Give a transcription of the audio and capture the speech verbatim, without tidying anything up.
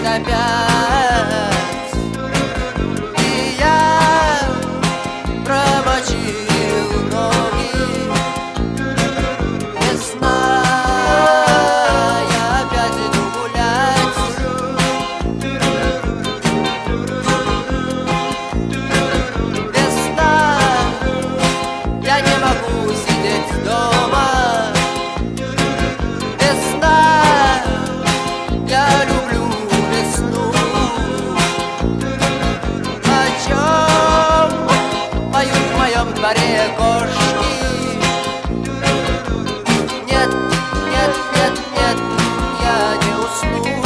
опять. И я промочил ноги. Весна, я опять иду гулять. Весна, я не могу сидеть дома. Весна, я люблю весну. О чем поют в моем дворе кошки? Нет, нет, нет, нет, я не усну.